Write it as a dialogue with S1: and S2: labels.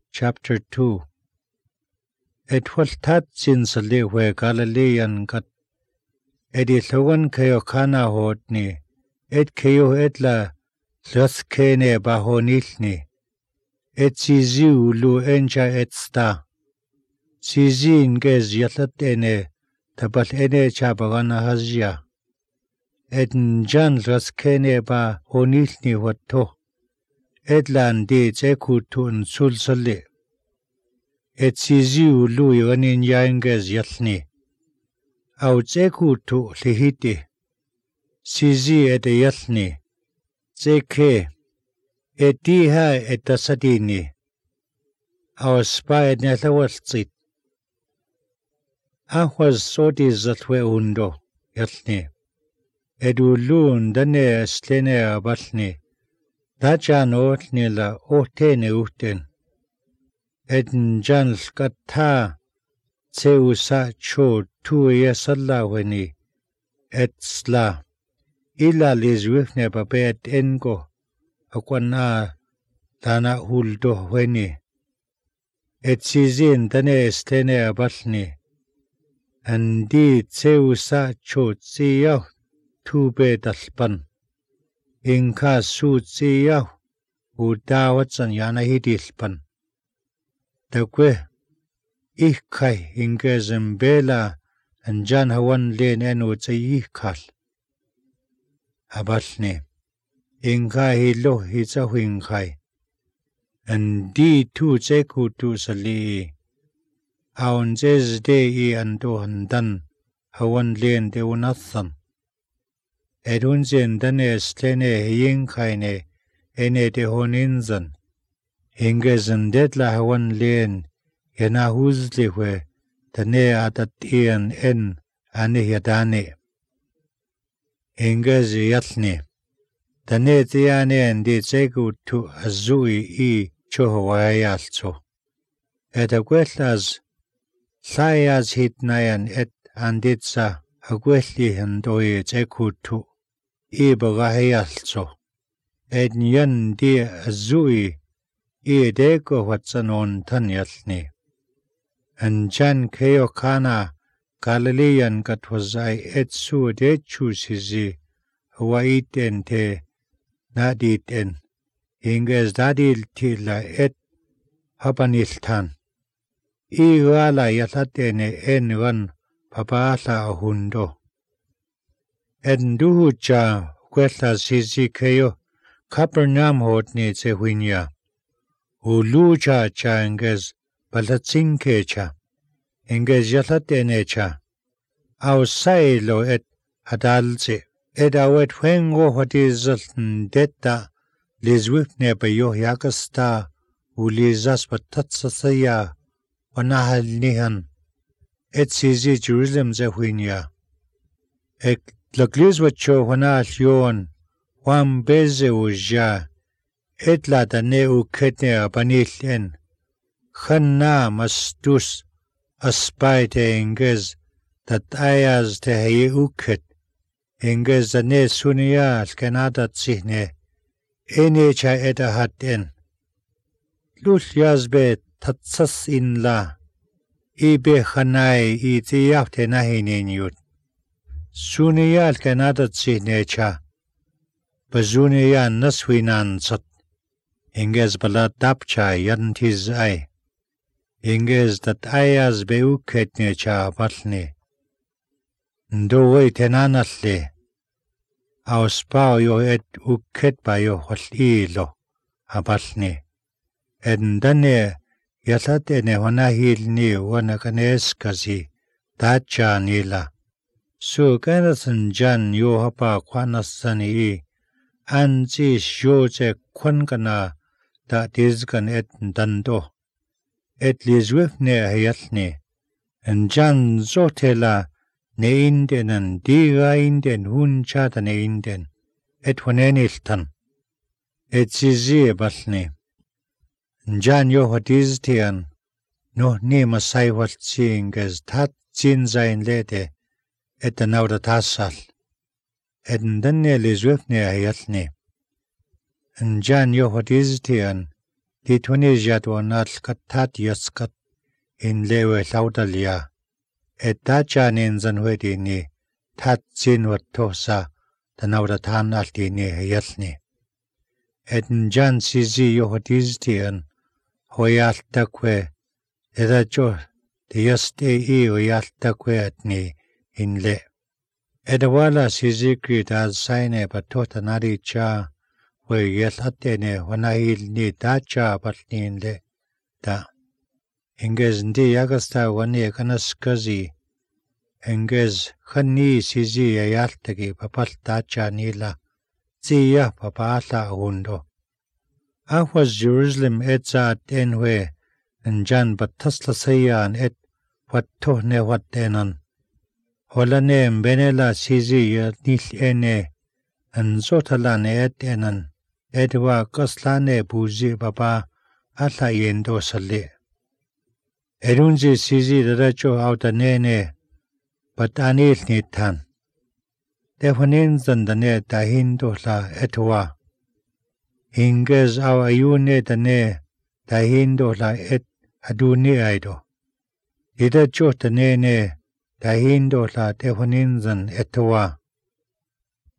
S1: chapter 2. Et hualtat sin saliwe Galilean kat edithogan kayo kana hodni et kayo etla laskene bahonilni et sizi ulu encha et sta sizi ingez yalatene tabal ene chabagana hazia et njan laskene bahonilni watto etlan de tekutun sulsale et sizi ulu yanin yangez yalni au tekutu lihiti sizi et yalni teke etiha etasadini au spa et netawaltsit ahwas sodi zatwe undo yalni edulun dane slene abalni dajan otni la otene uten ednjan skatta Teusa cho tuya salaweni et sla ila lizwifne babet engo akwana dana huldo weni et sizin dane stene abalni andi Teusa cho tsiya tube dalpan inka su tsiya udawatsan yana hidilpan takwe Ikai ingezem bela anjan hawan len enu tsayikal. Abalne. Inkai hilo hitsahu inkai. Andi tu tseku tu sali. Aun zez de I ando handan hawan len de unathan. Edunzen dane slene hinkai ne ene de honinzan. Ingezem dedla hawan len Yana huzliwe tane atatian en ane yadane. Ingezi yatni. Tane tiane andi tsegu tu azui I chohawayalso. Et agwellas sayas hitnayan et anditsa agwelli handoi tsegu tu I bagahayalso. Et nyan di azui I deko watsanon tan yalni. Anjan kayo kana Galilean katwazai etsu dechu sizi hawaiten te naditen ingez dadil tila et habaniltan. Iwala yalatene enwan papala ahundo. Enduhucha kwetla sizi kayo Capernaum hodni zehunya. Ulucha cha ingez Balatsinkecha, ingez yalatenecha, au sailo et hadalze, et awet wengo hadizalten detta, lizwifne bayo yakasta, ulizas batatsasaya, wanahal nihan, et sizi Jerusalem zehuinya. Ek laglizwacho wanahal yon, wam beze uja, et la dane uketne abanilien, Khanna mastus aspite ingez dat ayaz te haye uket ingez dane sunia alkenadat sihne ene cha eda haten lul yazbe tatsas in la ibe khanai itiyafte nahinin yut sunia alkenadat sihne cha bazunia naswinan sat ingez balat dapcha yantiz ay Ingez dat ayaz be uketne cha balne. Ndowe tenanalle. Auspao yo et uket ba yo holilo abalne. Endane yalatene wanahilni wanakaneskazi dacha nila. Su kanasan jan yo hapa kwanasani anzi shoje kwankana da dizgan et dando. Et lizwifne hayatni, and Jan zotela ne inden and diga inden hunchata ne inden, et waneniltan. Et sizi balni. Jan yo hadiztian, no ni masai waltsinges tat zinzain lede, et the nauda tassal. Et dane lizwifne hayatni. And Jan yo hadiztian, Titunis katat yaskat in lewe laudalia. Etacha ninzanwedini tat zinwatosa tanawdatan altini yalni. Jan sizi yohodistian hoyaltakwe edacho diyaste hoyaltakwe atni inle. Edawala sizikri da saine batotanari cha we yelatene wanahil ni dacha batninle da. Engez ndi yagasta wani kanaskazi engez khani sizi yaltaki papal dacha nila ziya papala hundo. Was Jerusalem etza tenwe and Jan batasla sayan et what tohne what denan. Holane benela sizi nil ene and zotalan et enan edwa koslane buzi baba ala yendo sale. Erunzi sizi daracho autanene but anil nitan. Defonin zandane dahindo la etwa. Ingez awayune dane dahindo la et aduni aido. Ida chotanene dahindo la defoninzan etwa.